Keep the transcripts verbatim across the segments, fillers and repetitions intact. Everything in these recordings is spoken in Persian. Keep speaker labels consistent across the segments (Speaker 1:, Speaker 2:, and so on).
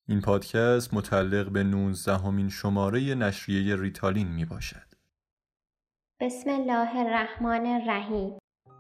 Speaker 1: این پادکست متعلق به نوزدهمین شماره نشریه ریتالین می باشد.
Speaker 2: بسم الله الرحمن الرحیم.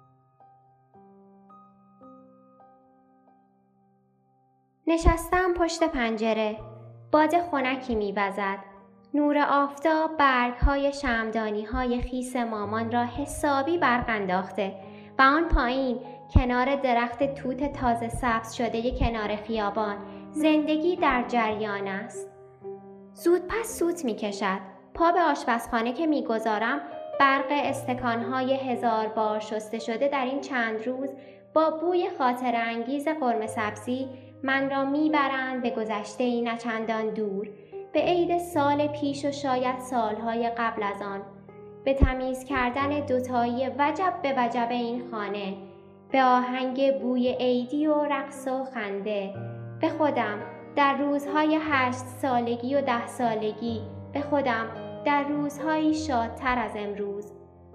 Speaker 2: نشستم پشت پنجره. باد خنکی می‌وزد. نور آفتاب برگ‌های شمعدانی‌های خیس مامان را حسابی برق انداخته و آن پایین کنار درخت توت تازه سبز شده کنار خیابان زندگی در جریان است. زود پس سوت می‌کشد. پا به آشپزخانه که می‌گذارم برق استکان‌های هزار بار شسته شده در این چند روز با بوی خاطره انگیز قرمه سبزی من را میبرند به گذشته‌ای نه چندان دور، به عید سال پیش و شاید سالهای قبل از آن، به تمیز کردن دوتایی وجب به وجب این خانه، به آهنگ بوی عیدی و رقص و خنده، به خودم در روزهای هشت سالگی و ده سالگی، به خودم در روزهایی شادتر از امروز.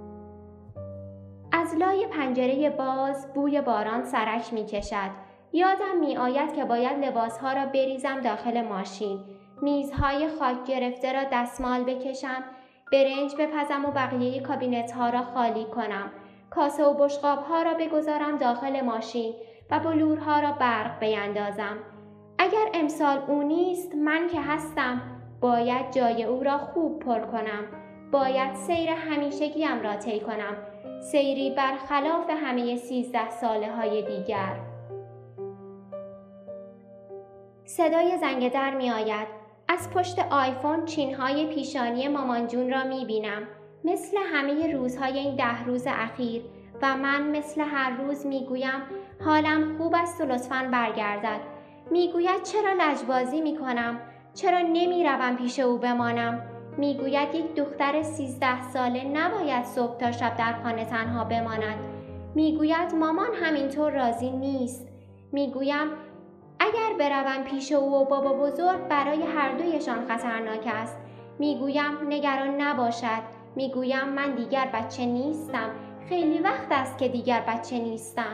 Speaker 2: از لای پنجره باز بوی باران سرک می کشد. یادم می آید که باید لباسها را بریزم داخل ماشین، میزهای خاک گرفته را دستمال بکشم، برنج بپزم و بقیه کابینت ها را خالی کنم، کاسه و بشقاب ها را بگذارم داخل ماشین و بلورها را برق بیندازم. اگر امسال او نیست، من که هستم، باید جای او را خوب پر کنم. باید سیر همیشگیم را طی کنم، سیری برخلاف همه سیزده ساله های دیگر. صدای زنگ در می آید. از پشت آیفون چینهای پیشانی مامان جون را می بینم. مثل همه روزهای این ده روز اخیر و من مثل هر روز می گویم حالم خوب است و لطفاً برگردد. می گوید چرا لجبازی می کنم؟ چرا نمی روم پیش او بمانم؟ می گوید یک دختر سیزده ساله نباید صبح تا شب در خانه تنها بماند. می گوید مامان همینطور راضی نیست. می گویم اگر بروم پیش او و بابا بزرگ برای هر دویشان خطرناک است. میگویم نگران نباشد. میگویم من دیگر بچه نیستم. خیلی وقت است که دیگر بچه نیستم.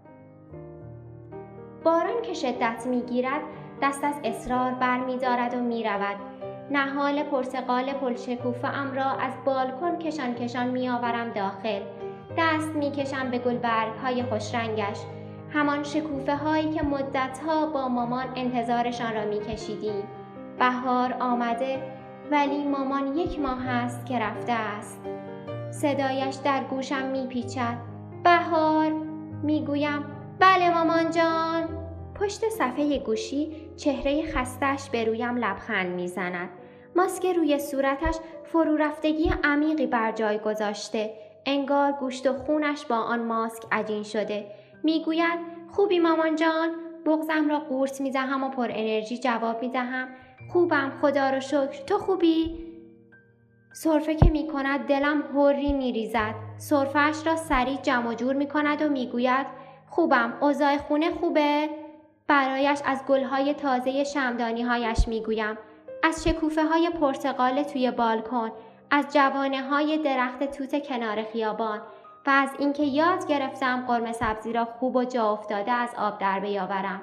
Speaker 2: باران که شدت میگیرد دست از اصرار بر می‌دارد و میرود. نهال پرتقال پلشکوفه ام را از بالکن کشان کشان میآورم داخل. دست میکشم به گلبرگ‌های خوشرنگش. همان شکوفه هایی که مدتها با مامان انتظارشان را می کشیدیم. بهار آمده ولی مامان یک ماه است که رفته است. صدایش در گوشم می پیچد. بهار. می گویم بله مامان جان. پشت صفحه گوشی چهره خسته‌اش به رویم لبخند می زند. ماسک روی صورتش فرو رفتگی عمیقی بر جای گذاشته. انگار گوشت و خونش با آن ماسک عجین شده. میگوید خوبی مامان جان؟ بغضم را قورت میدهم و پر انرژی جواب میدهم خوبم خدا رو شکر. تو خوبی؟ سرفه که میکند دلم هوری میریزد. سرفه‌اش را سریع جمع و جور میکند و میگوید خوبم. اوضاع خونه خوبه؟ برایش از گلهای تازه شمعدانی‌هایش میگویم، از شکوفه های پرتقال توی بالکن، از جوانه های درخت توت کنار خیابان و از اینکه یاد گرفتم قرمه سبزی را خوب و جا افتاده از آب در بیاورم.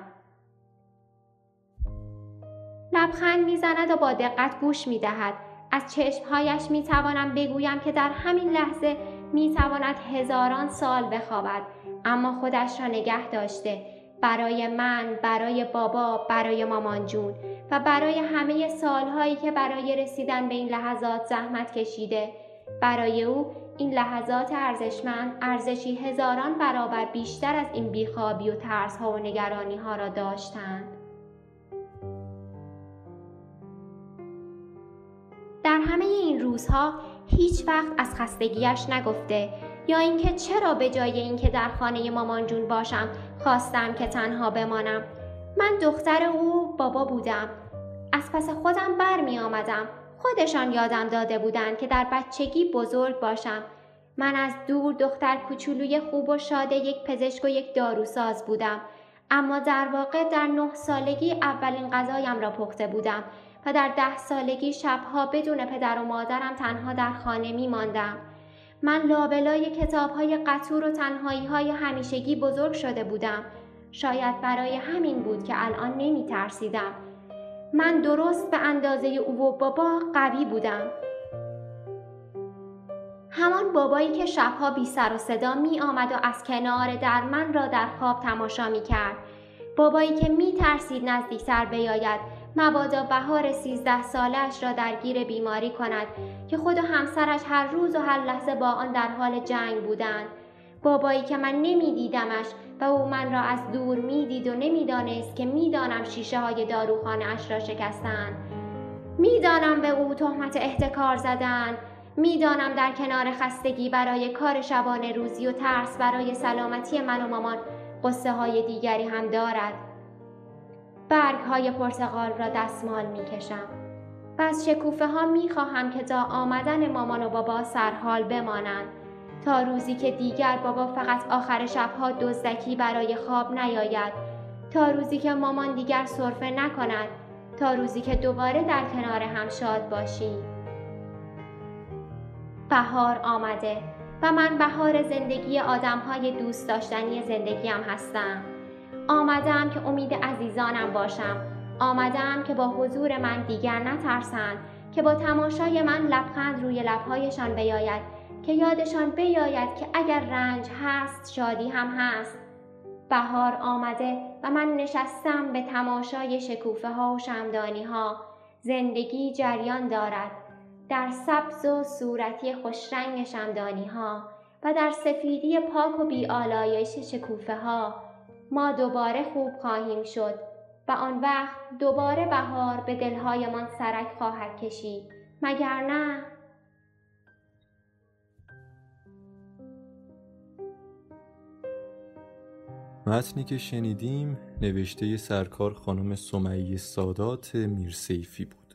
Speaker 2: لبخند میزند و با دقت گوش میدهد. از چشمهایش میتوانم بگویم که در همین لحظه میتواند هزاران سال بخوابد، اما خودش را نگه داشته. برای من، برای بابا، برای مامان جون و برای همه سالهایی که برای رسیدن به این لحظات زحمت کشیده. برای او این لحظات ارزشمند ارزشی هزاران برابر بیشتر از این بیخوابی و ترس‌ها و نگرانی‌ها را داشتند. در همه این روزها هیچ وقت از خستگیش نگفته یا اینکه چرا به جای اینکه در خانه مامان جون باشم خواستم که تنها بمانم. من دختر او بابا بودم. از پس خودم برمی آمدم. خودشان یادم داده بودند که در بچگی بزرگ باشم. من از دور دختر کوچولوی خوب و شاد یک پزشک و یک داروساز بودم، اما در واقع در نه سالگی اولین غذایم را پخته بودم و در ده سالگی شبها بدون پدر و مادرم تنها در خانه می ماندم. من لابلای کتاب‌های قطور و تنهایی‌های همیشگی بزرگ شده بودم. شاید برای همین بود که الان نمی ترسیدم. من درست به اندازه او و بابا قوی بودم. همان بابایی که شبها بی سر و صدا می آمد و از کنار در من را در خواب تماشا می کرد. بابایی که می ترسید نزدیکتر بیاید مبادا بهار سیزده سالش را درگیر بیماری کند که خود و همسرش هر روز و هر لحظه با آن در حال جنگ بودند. بابایی که من نمی دیدمش و او من را از دور می دید و نمی دانست که می دانم شیشه های داروخانه اش را شکستند. می دانم به او تهمت احتکار زدند. می دانم در کنار خستگی برای کار شبانه روزی و ترس برای سلامتی من و مامان قصه های دیگری هم دارد. برگ های پرتقال را دستمال می کشم و از شکوفه ها می خواهم که تا آمدن مامان و بابا سرحال بمانند، تا روزی که دیگر بابا فقط آخر شبها دزدکی برای خواب نیاید، تا روزی که مامان دیگر سرفه نکند، تا روزی که دوباره در کنار هم شاد باشیم. بهار آمده و من بهار زندگی آدم‌های دوست داشتنی زندگیم هستم. آمدم که امید عزیزانم باشم. آمدم که با حضور من دیگر نترسند، که با تماشای من لبخند روی لب‌هایشان بیاید، که یادشان بیاید که اگر رنج هست شادی هم هست. بهار آمده و من نشستم به تماشای شکوفه ها و شمعدانی ها. زندگی جریان دارد در سبز و صورتی خوشرنگ شمعدانی ها و در سفیدی پاک و بی‌آلایش شکوفه ها. ما دوباره خوب خواهیم شد و آن وقت دوباره بهار به دلهایمان سرک خواهد کشید، مگر نه؟
Speaker 1: متنی که شنیدیم نوشته سرکار خانم سمیه سادات میرسیفی بود.